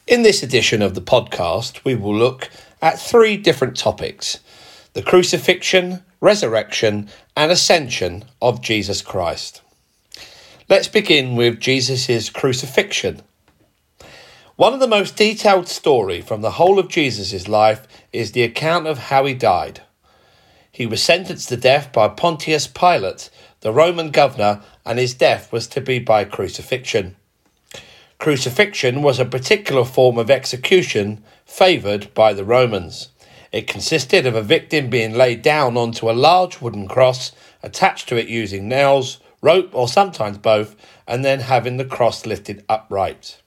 In this edition of the podcast, we will look at three different topics: the crucifixion, resurrection, and ascension of Jesus Christ. Let's begin with Jesus' crucifixion. One of the most detailed stories from the whole of Jesus' life is the account of how he died. He was sentenced to death by Pontius Pilate, the Roman governor, and his death was to be by crucifixion. Crucifixion was a particular form of execution favoured by the Romans. It consisted of a victim being laid down onto a large wooden cross, attached to it using nails, rope, or sometimes both, and then having the cross lifted upright.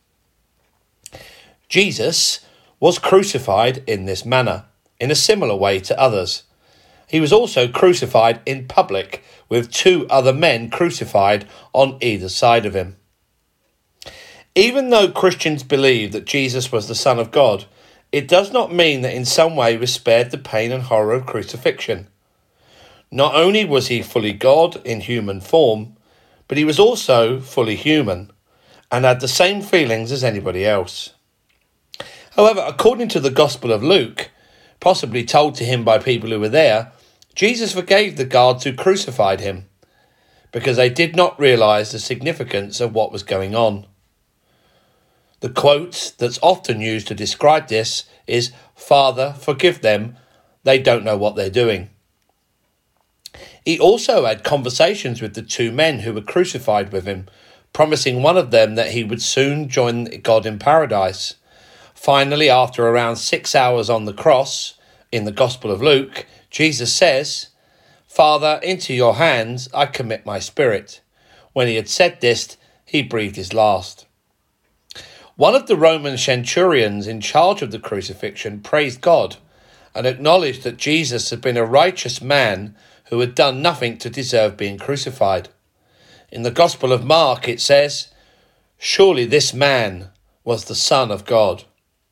Jesus was crucified in this manner, in a similar way to others. He was also crucified in public, with two other men crucified on either side of him. Even though Christians believe that Jesus was the Son of God, it does not mean that in some way he was spared the pain and horror of crucifixion. Not only was he fully God in human form, but he was also fully human and had the same feelings as anybody else. However, according to the Gospel of Luke, possibly told to him by people who were there, Jesus forgave the guards who crucified him because they did not realise the significance of what was going on. The quote that's often used to describe this is, "Father, forgive them, they don't know what they're doing." He also had conversations with the two men who were crucified with him, promising one of them that he would soon join God in paradise. Finally, after around 6 hours on the cross, in the Gospel of Luke, Jesus says, "Father, into your hands I commit my spirit." When he had said this, he breathed his last. One of the Roman centurions in charge of the crucifixion praised God and acknowledged that Jesus had been a righteous man who had done nothing to deserve being crucified. In the Gospel of Mark it says, "Surely this man was the Son of God."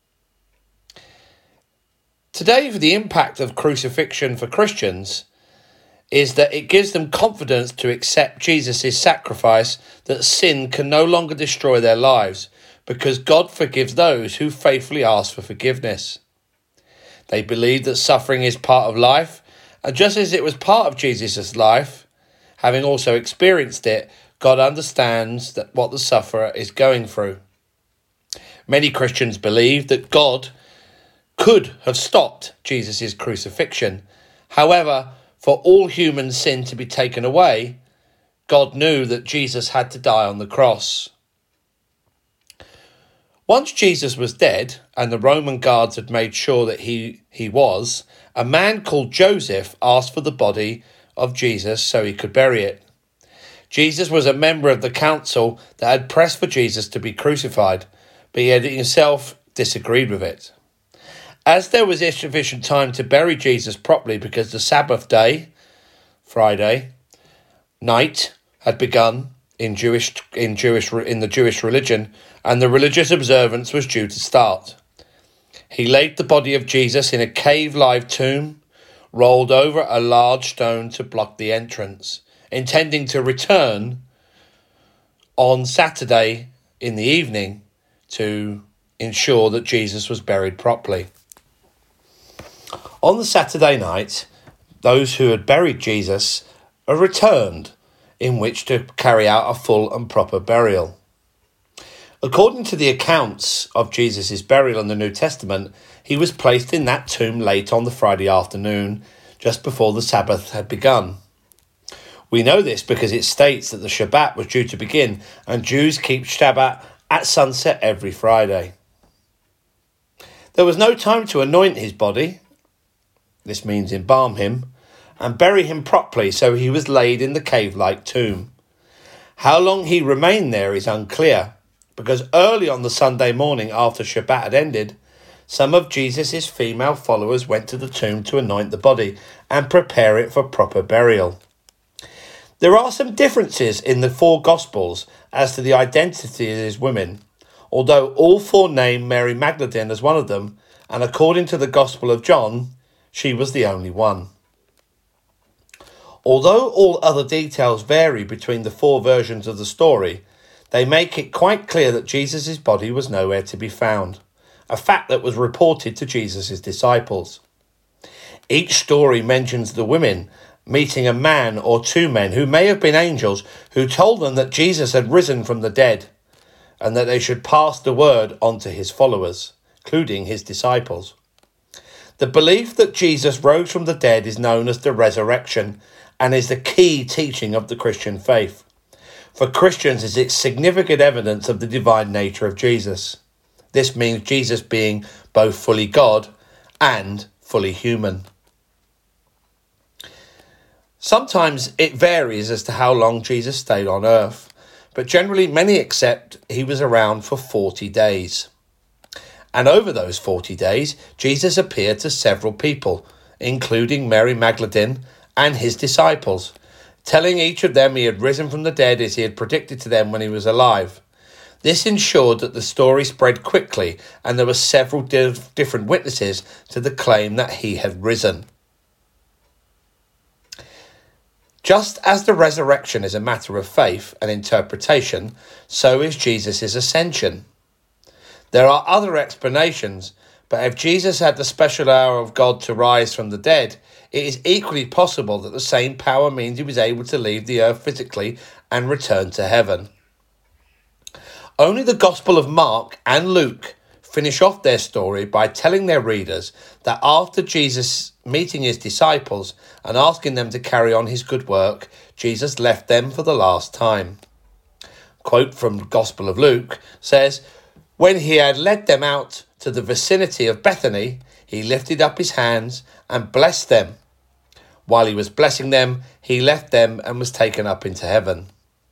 Today, the impact of crucifixion for Christians is that it gives them confidence to accept Jesus' sacrifice, that sin can no longer destroy their lives, because God forgives those who faithfully ask for forgiveness. They believe that suffering is part of life, and just as it was part of Jesus' life, having also experienced it, God understands that what the sufferer is going through. Many Christians believe that God could have stopped Jesus' crucifixion. However, for all human sin to be taken away, God knew that Jesus had to die on the cross. Once Jesus was dead and the Roman guards had made sure that he was, a man called Joseph asked for the body of Jesus so he could bury it. Jesus was a member of the council that had pressed for Jesus to be crucified, but he had himself disagreed with it. As there was insufficient time to bury Jesus properly because the Sabbath day, Friday, night had begun in the Jewish religion, and the religious observance was due to start. He laid the body of Jesus in a cave-like tomb, rolled over a large stone to block the entrance, intending to return on Saturday in the evening to ensure that Jesus was buried properly. On the Saturday night, those who had buried Jesus returned in which to carry out a full and proper burial. According to the accounts of Jesus' burial in the New Testament, he was placed in that tomb late on the Friday afternoon, just before the Sabbath had begun. We know this because it states that the Shabbat was due to begin, and Jews keep Shabbat at sunset every Friday. There was no time to anoint his body, this means embalm him, and bury him properly, so he was laid in the cave-like tomb. How long he remained there is unclear, because early on the Sunday morning after Shabbat had ended, some of Jesus' female followers went to the tomb to anoint the body and prepare it for proper burial. There are some differences in the four Gospels as to the identity of these women, although all four name Mary Magdalene as one of them, and according to the Gospel of John, she was the only one. Although all other details vary between the four versions of the story, they make it quite clear that Jesus' body was nowhere to be found. a fact that was reported to Jesus' disciples. Each story mentions the women meeting a man or two men who may have been angels who told them that Jesus had risen from the dead and that they should pass the word on to his followers, including his disciples. The belief that Jesus rose from the dead is known as the resurrection and is the key teaching of the Christian faith. For Christians, it's significant evidence of the divine nature of Jesus. This means Jesus being both fully God and fully human. Sometimes it varies as to how long Jesus stayed on earth, but generally many accept he was around for 40 days. And over those 40 days, Jesus appeared to several people, including Mary Magdalene and his disciples, telling each of them he had risen from the dead as he had predicted to them when he was alive. This ensured that the story spread quickly and there were several different witnesses to the claim that he had risen. Just as the resurrection is a matter of faith and interpretation, so is Jesus' ascension. There are other explanations, but if Jesus had the special hour of God to rise from the dead, it is equally possible that the same power means he was able to leave the earth physically and return to heaven. Only the Gospel of Mark and Luke finish off their story by telling their readers that after Jesus meeting his disciples and asking them to carry on his good work, Jesus left them for the last time. Quote from the Gospel of Luke says, "When he had led them out to the vicinity of Bethany, he lifted up his hands and blessed them. While he was blessing them, he left them and was taken up into heaven."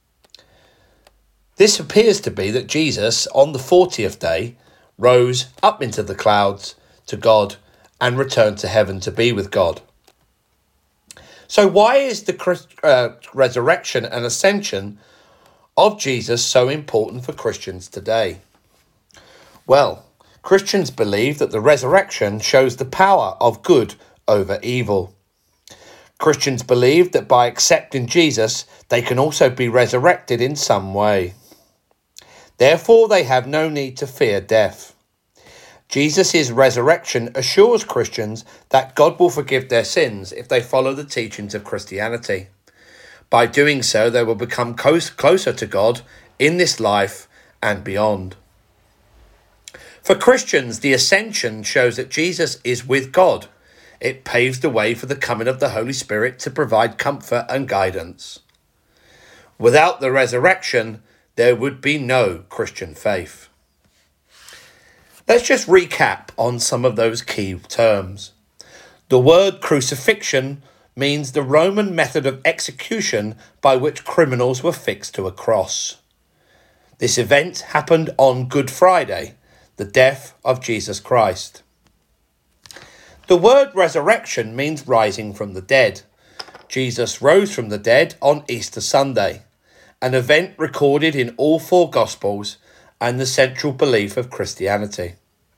This appears to be that Jesus, on the 40th day, rose up into the clouds to God and returned to heaven to be with God. So why is the resurrection and ascension of Jesus so important for Christians today? Well, Christians believe that the resurrection shows the power of good over evil. Christians believe that by accepting Jesus, they can also be resurrected in some way. Therefore, they have no need to fear death. Jesus' resurrection assures Christians that God will forgive their sins if they follow the teachings of Christianity. By doing so, they will become closer to God in this life and beyond. For Christians, the ascension shows that Jesus is with God. It paves the way for the coming of the Holy Spirit to provide comfort and guidance. Without the resurrection, there would be no Christian faith. Let's just recap on some of those key terms. The word crucifixion means the Roman method of execution by which criminals were fixed to a cross. This event happened on Good Friday, the death of Jesus Christ. The word resurrection means rising from the dead. Jesus rose from the dead on Easter Sunday, an event recorded in all four Gospels and the central belief of Christianity.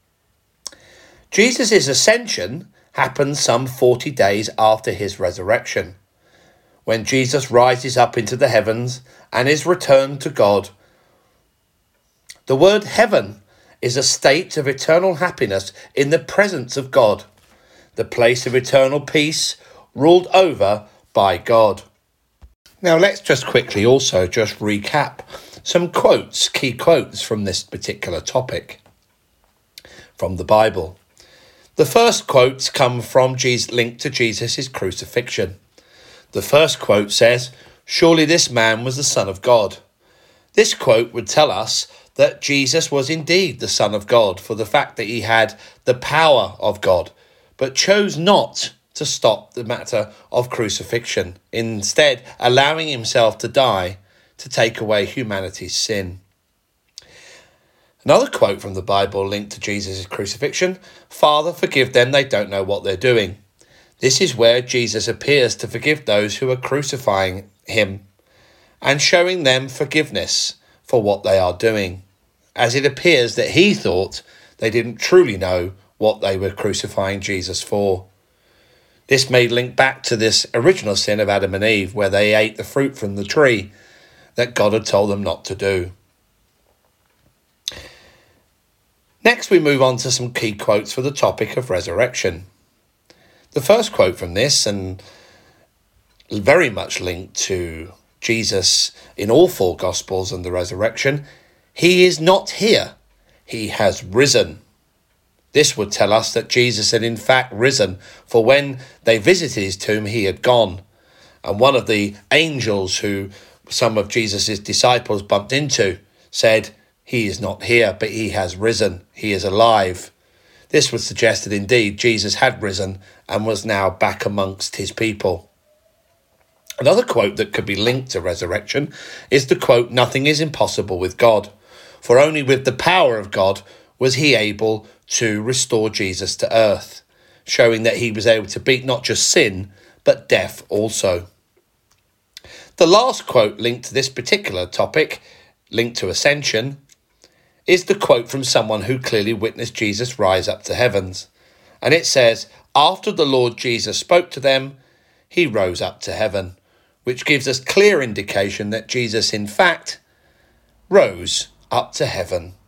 Jesus' ascension happened some 40 days after his resurrection, when Jesus rises up into the heavens and is returned to God. The word heaven is a state of eternal happiness in the presence of God, the place of eternal peace ruled over by God. Now let's just quickly also just recap some quotes, key quotes from this particular topic from the Bible. The first quotes come from Jesus, linked to Jesus' crucifixion. The first quote says, "Surely this man was the Son of God." This quote would tell us that Jesus was indeed the Son of God for the fact that he had the power of God, but chose not to stop the matter of crucifixion, instead allowing himself to die to take away humanity's sin. Another quote from the Bible linked to Jesus' crucifixion, "Father, forgive them, they don't know what they're doing." This is where Jesus appears to forgive those who are crucifying him and showing them forgiveness for what they are doing, as it appears that he thought they didn't truly know what they were crucifying Jesus for. This may link back to this original sin of Adam and Eve, where they ate the fruit from the tree that God had told them not to do. Next, we move on to some key quotes for the topic of resurrection. The first quote from this, and very much linked to Jesus in all four Gospels and the resurrection, he is not here, he has risen. This would tell us that Jesus had in fact risen, for when they visited his tomb, he had gone. And one of the angels who some of Jesus' disciples bumped into said, he is not here, but he has risen. He is alive. This would suggest that indeed Jesus had risen and was now back amongst his people. Another quote that could be linked to resurrection is the quote, nothing is impossible with God, for only with the power of God was he able to restore Jesus to earth, showing that he was able to beat not just sin, but death also. The last quote linked to this particular topic, linked to ascension, is the quote from someone who clearly witnessed Jesus rise up to heavens. And it says, after the Lord Jesus spoke to them, he rose up to heaven, which gives us clear indication that Jesus in fact rose up to heaven